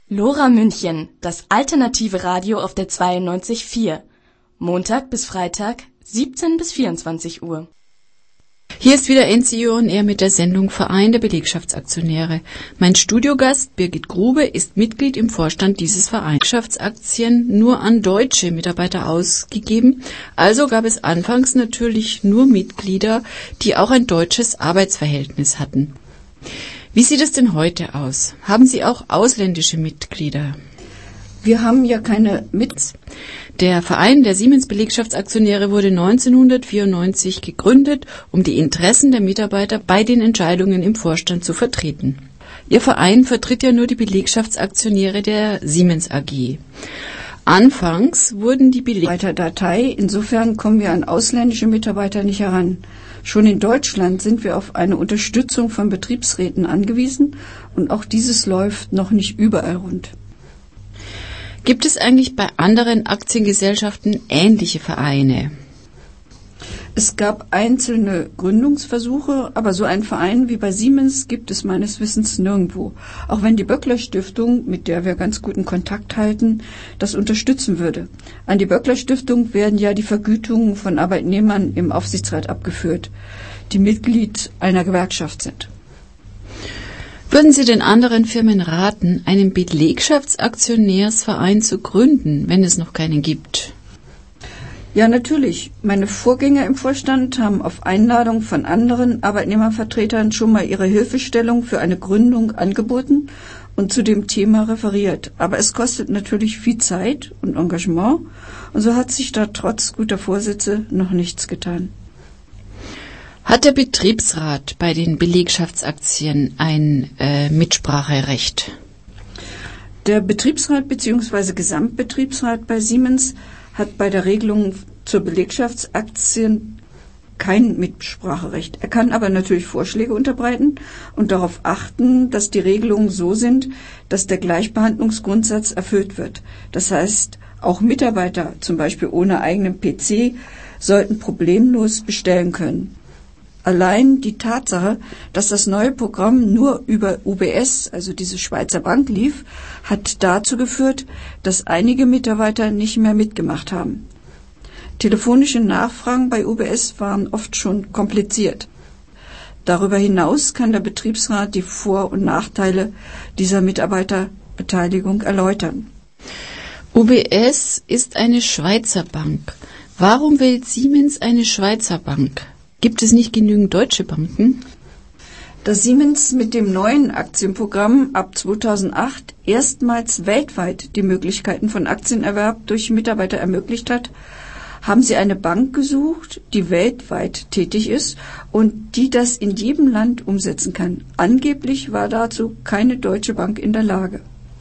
Lora München, das alternative Radio auf der 92.4. Montag bis Freitag, 17 bis 24 Uhr. Hier ist wieder NCO und er mit der Sendung Verein der Belegschaftsaktionäre. Mein Studiogast Birgit Grube ist Mitglied im Vorstand dieses Vereins. Belegschaftsaktien nur an deutsche Mitarbeiter ausgegeben, also gab es anfangs natürlich nur Mitglieder, die auch ein deutsches Arbeitsverhältnis hatten. Wie sieht es denn heute aus? Haben Sie auch ausländische Mitglieder? Wir haben ja keine Der Verein der Siemens-Belegschaftsaktionäre wurde 1994 gegründet, um die Interessen der Mitarbeiter bei den Entscheidungen im Vorstand zu vertreten. Ihr Verein vertritt ja nur die Belegschaftsaktionäre der Siemens AG. Anfangs wurden die Mitarbeiterdatei, insofern kommen wir an ausländische Mitarbeiter nicht heran. Schon in Deutschland sind wir auf eine Unterstützung von Betriebsräten angewiesen und auch dieses läuft noch nicht überall rund. Gibt es eigentlich bei anderen Aktiengesellschaften ähnliche Vereine? Es gab einzelne Gründungsversuche, aber so einen Verein wie bei Siemens gibt es meines Wissens nirgendwo. Auch wenn die Böckler Stiftung, mit der wir ganz guten Kontakt halten, das unterstützen würde. An die Böckler Stiftung werden ja die Vergütungen von Arbeitnehmern im Aufsichtsrat abgeführt, die Mitglied einer Gewerkschaft sind. Würden Sie den anderen Firmen raten, einen Belegschaftsaktionärsverein zu gründen, wenn es noch keinen gibt? Ja, natürlich. Meine Vorgänger im Vorstand haben auf Einladung von anderen Arbeitnehmervertretern schon mal ihre Hilfestellung für eine Gründung angeboten und zu dem Thema referiert. Aber es kostet natürlich viel Zeit und Engagement und so hat sich da trotz guter Vorsätze noch nichts getan. Hat der Betriebsrat bei den Belegschaftsaktien ein Mitspracherecht? Der Betriebsrat bzw. Gesamtbetriebsrat bei Siemens hat bei der Regelung zur Belegschaftsaktien kein Mitspracherecht. Er kann aber natürlich Vorschläge unterbreiten und darauf achten, dass die Regelungen so sind, dass der Gleichbehandlungsgrundsatz erfüllt wird. Das heißt, auch Mitarbeiter, zum Beispiel ohne eigenen PC, sollten problemlos bestellen können. Allein die Tatsache, dass das neue Programm nur über UBS, also diese Schweizer Bank, lief, hat dazu geführt, dass einige Mitarbeiter nicht mehr mitgemacht haben. Telefonische Nachfragen bei UBS waren oft schon kompliziert. Darüber hinaus kann der Betriebsrat die Vor- und Nachteile dieser Mitarbeiterbeteiligung erläutern. UBS ist eine Schweizer Bank. Warum wählt Siemens eine Schweizer Bank? Gibt es nicht genügend deutsche Banken? Dass Siemens mit dem neuen Aktienprogramm ab 2008 erstmals weltweit die Möglichkeiten von Aktienerwerb durch Mitarbeiter ermöglicht hat, haben sie eine Bank gesucht, die weltweit tätig ist und die das in jedem Land umsetzen kann. Angeblich war dazu keine deutsche Bank in der Lage.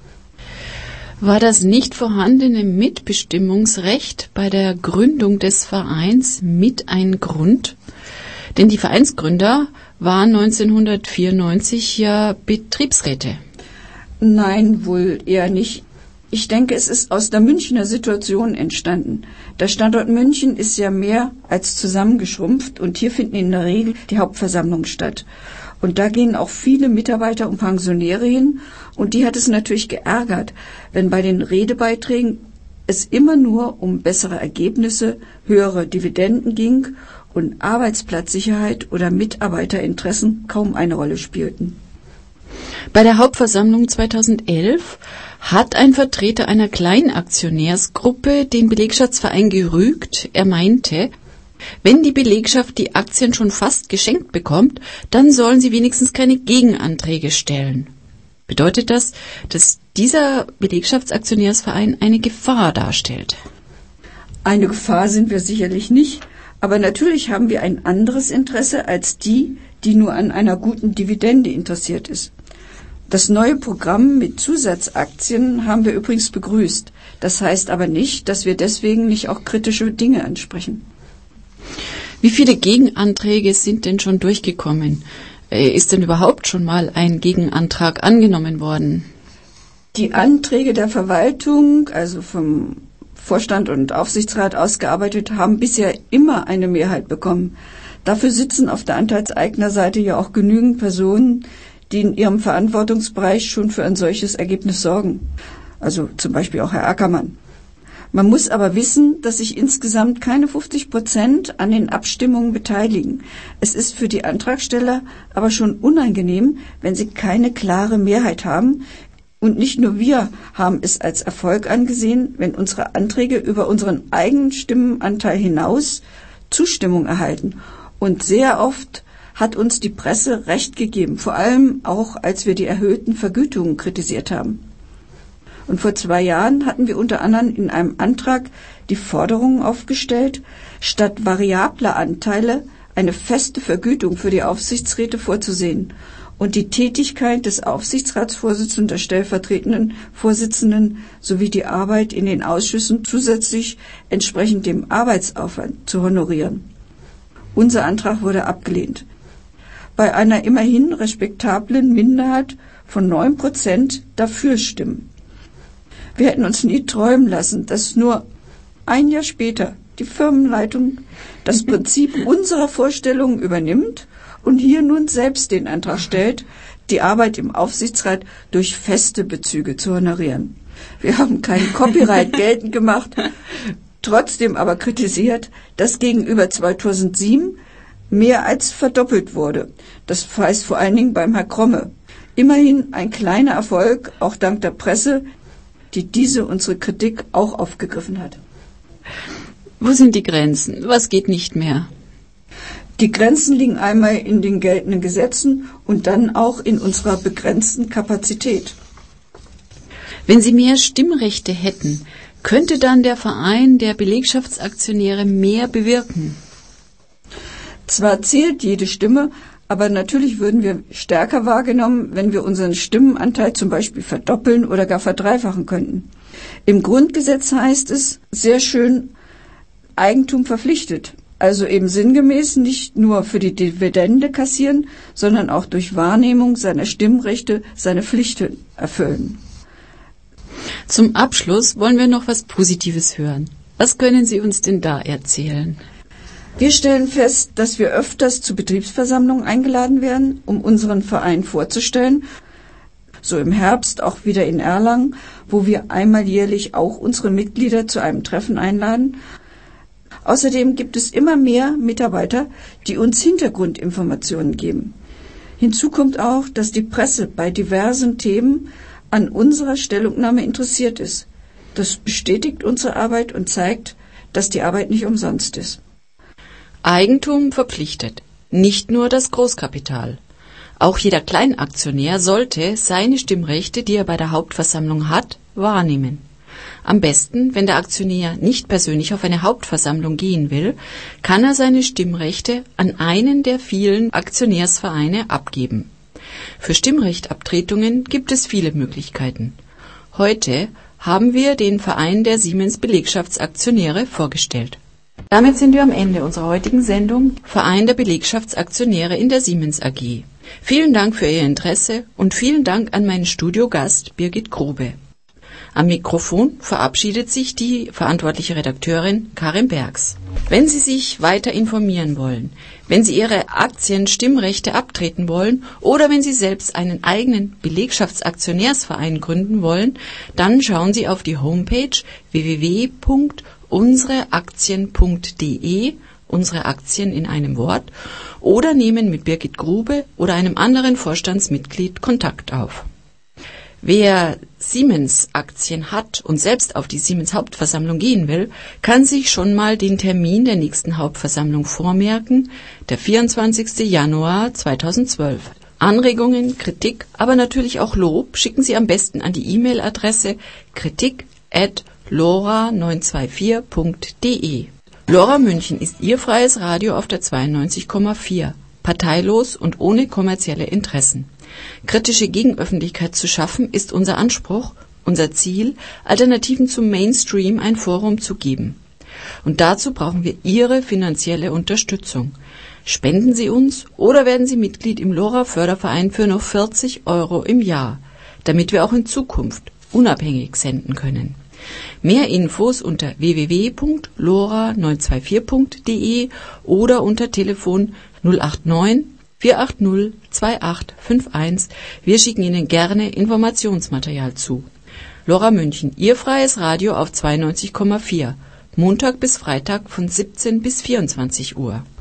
War das nicht vorhandene Mitbestimmungsrecht bei der Gründung des Vereins mit ein Grund? Denn die Vereinsgründer waren 1994 ja Betriebsräte. Nein, wohl eher nicht. Ich denke, es ist aus der Münchner Situation entstanden. Der Standort München ist ja mehr als zusammengeschrumpft und hier finden in der Regel die Hauptversammlungen statt. Und da gehen auch viele Mitarbeiter und Pensionäre hin und die hat es natürlich geärgert, wenn bei den Redebeiträgen es immer nur um bessere Ergebnisse, höhere Dividenden ging und Arbeitsplatzsicherheit oder Mitarbeiterinteressen kaum eine Rolle spielten. Bei der Hauptversammlung 2011 hat ein Vertreter einer Kleinaktionärsgruppe den Belegschaftsverein gerügt. Er meinte, wenn die Belegschaft die Aktien schon fast geschenkt bekommt, dann sollen sie wenigstens keine Gegenanträge stellen. Bedeutet das, dass dieser Belegschaftsaktionärsverein eine Gefahr darstellt? Eine Gefahr sind wir sicherlich nicht, aber natürlich haben wir ein anderes Interesse als die, die nur an einer guten Dividende interessiert ist. Das neue Programm mit Zusatzaktien haben wir übrigens begrüßt. Das heißt aber nicht, dass wir deswegen nicht auch kritische Dinge ansprechen. Wie viele Gegenanträge sind denn schon durchgekommen? Ist denn überhaupt schon mal ein Gegenantrag angenommen worden? Die Anträge der Verwaltung, also vom Vorstand und Aufsichtsrat ausgearbeitet, haben bisher immer eine Mehrheit bekommen. Dafür sitzen auf der Anteilseignerseite ja auch genügend Personen, die in ihrem Verantwortungsbereich schon für ein solches Ergebnis sorgen. Also zum Beispiel auch Herr Ackermann. Man muss aber wissen, dass sich insgesamt keine 50% an den Abstimmungen beteiligen. Es ist für die Antragsteller aber schon unangenehm, wenn sie keine klare Mehrheit haben. Und nicht nur wir haben es als Erfolg angesehen, wenn unsere Anträge über unseren eigenen Stimmenanteil hinaus Zustimmung erhalten. Und sehr oft hat uns die Presse recht gegeben, vor allem auch, als wir die erhöhten Vergütungen kritisiert haben. Und vor 2 Jahren hatten wir unter anderem in einem Antrag die Forderung aufgestellt, statt variabler Anteile eine feste Vergütung für die Aufsichtsräte vorzusehen und die Tätigkeit des Aufsichtsratsvorsitzenden, der stellvertretenden Vorsitzenden sowie die Arbeit in den Ausschüssen zusätzlich entsprechend dem Arbeitsaufwand zu honorieren. Unser Antrag wurde abgelehnt. Bei einer immerhin respektablen Minderheit von 9% dafür stimmen. Wir hätten uns nie träumen lassen, dass nur ein Jahr später die Firmenleitung das Prinzip unserer Vorstellungen übernimmt und hier nun selbst den Antrag stellt, die Arbeit im Aufsichtsrat durch feste Bezüge zu honorieren. Wir haben kein Copyright geltend gemacht, trotzdem aber kritisiert, dass gegenüber 2007 mehr als verdoppelt wurde. Das heißt vor allen Dingen beim Herrn Kromme. Immerhin ein kleiner Erfolg, auch dank der Presse, die diese unsere Kritik auch aufgegriffen hat. Wo sind die Grenzen? Was geht nicht mehr? Die Grenzen liegen einmal in den geltenden Gesetzen und dann auch in unserer begrenzten Kapazität. Wenn Sie mehr Stimmrechte hätten, könnte dann der Verein der Belegschaftsaktionäre mehr bewirken? Zwar zählt jede Stimme, aber natürlich würden wir stärker wahrgenommen, wenn wir unseren Stimmenanteil zum Beispiel verdoppeln oder gar verdreifachen könnten. Im Grundgesetz heißt es sehr schön, Eigentum verpflichtet. Also eben sinngemäß nicht nur für die Dividende kassieren, sondern auch durch Wahrnehmung seiner Stimmrechte seine Pflichten erfüllen. Zum Abschluss wollen wir noch was Positives hören. Was können Sie uns denn da erzählen? Wir stellen fest, dass wir öfters zu Betriebsversammlungen eingeladen werden, um unseren Verein vorzustellen. So im Herbst auch wieder in Erlangen, wo wir einmal jährlich auch unsere Mitglieder zu einem Treffen einladen. Außerdem gibt es immer mehr Mitarbeiter, die uns Hintergrundinformationen geben. Hinzu kommt auch, dass die Presse bei diversen Themen an unserer Stellungnahme interessiert ist. Das bestätigt unsere Arbeit und zeigt, dass die Arbeit nicht umsonst ist. Eigentum verpflichtet, nicht nur das Großkapital. Auch jeder Kleinaktionär sollte seine Stimmrechte, die er bei der Hauptversammlung hat, wahrnehmen. Am besten, wenn der Aktionär nicht persönlich auf eine Hauptversammlung gehen will, kann er seine Stimmrechte an einen der vielen Aktionärsvereine abgeben. Für Stimmrechtabtretungen gibt es viele Möglichkeiten. Heute haben wir den Verein der Siemens Belegschaftsaktionäre vorgestellt. Damit sind wir am Ende unserer heutigen Sendung Verein der Belegschaftsaktionäre in der Siemens AG. Vielen Dank für Ihr Interesse und vielen Dank an meinen Studiogast Birgit Grube. Am Mikrofon verabschiedet sich die verantwortliche Redakteurin Karin Bergs. Wenn Sie sich weiter informieren wollen, wenn Sie Ihre Aktienstimmrechte abtreten wollen oder wenn Sie selbst einen eigenen Belegschaftsaktionärsverein gründen wollen, dann schauen Sie auf die Homepage www.unsereaktien.de, unsere Aktien in einem Wort, oder nehmen mit Birgit Grube oder einem anderen Vorstandsmitglied Kontakt auf. Wer Siemens-Aktien hat und selbst auf die Siemens-Hauptversammlung gehen will, kann sich schon mal den Termin der nächsten Hauptversammlung vormerken, der 24. Januar 2012. Anregungen, Kritik, aber natürlich auch Lob schicken Sie am besten an die E-Mail-Adresse kritik@lora924.de. Lora München ist Ihr freies Radio auf der 92,4, parteilos und ohne kommerzielle Interessen. Kritische Gegenöffentlichkeit zu schaffen, ist unser Anspruch, unser Ziel, Alternativen zum Mainstream ein Forum zu geben. Und dazu brauchen wir Ihre finanzielle Unterstützung. Spenden Sie uns oder werden Sie Mitglied im LoRa-Förderverein für nur 40 € im Jahr, damit wir auch in Zukunft unabhängig senden können. Mehr Infos unter www.lora924.de oder unter Telefon 089 480 2851. Wir schicken Ihnen gerne Informationsmaterial zu. Lora München, Ihr freies Radio auf 92,4. Montag bis Freitag von 17 bis 24 Uhr.